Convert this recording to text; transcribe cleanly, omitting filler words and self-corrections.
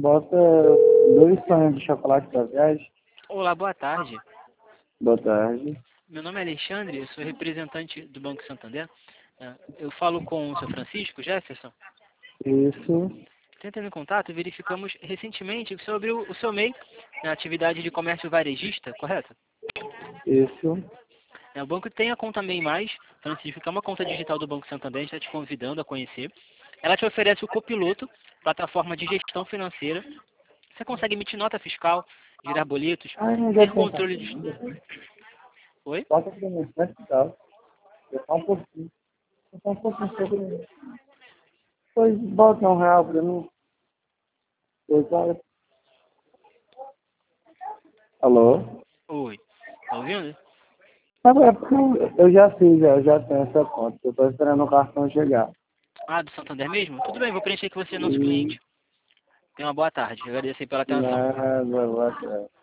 Bota 2 sonhos de chocolate pra viagem. Olá, boa tarde. Boa tarde. Meu nome é Alexandre, eu sou representante do Banco Santander. Eu falo com o seu Francisco Jefferson. Isso. Tentando em contato, verificamos recentemente sobre o seu MEI na atividade de comércio varejista, correto? Isso. O banco tem a conta MEI+, Francisco, que é uma conta digital do Banco Santander, a gente está te convidando a conhecer. Ela te oferece o Copiloto, plataforma de gestão financeira. Você consegue emitir nota fiscal, gerar boletos, Ai, não ter deve pensar controle de... ainda. Oi? Bota pra mim, vai ficar. Eu só um pouquinho. Eu só um pouquinho sobre. Pois bota R$ 1 pra mim. Pois olha. Alô? Oi. Tá ouvindo? É porque eu já fiz, eu já tenho essa conta. Eu tô esperando o cartão chegar. Ah, do Santander mesmo? Tudo bem, vou preencher que você é nosso E cliente. Tenha uma boa tarde. Agradeço aí pela atenção. nada, boa tarde.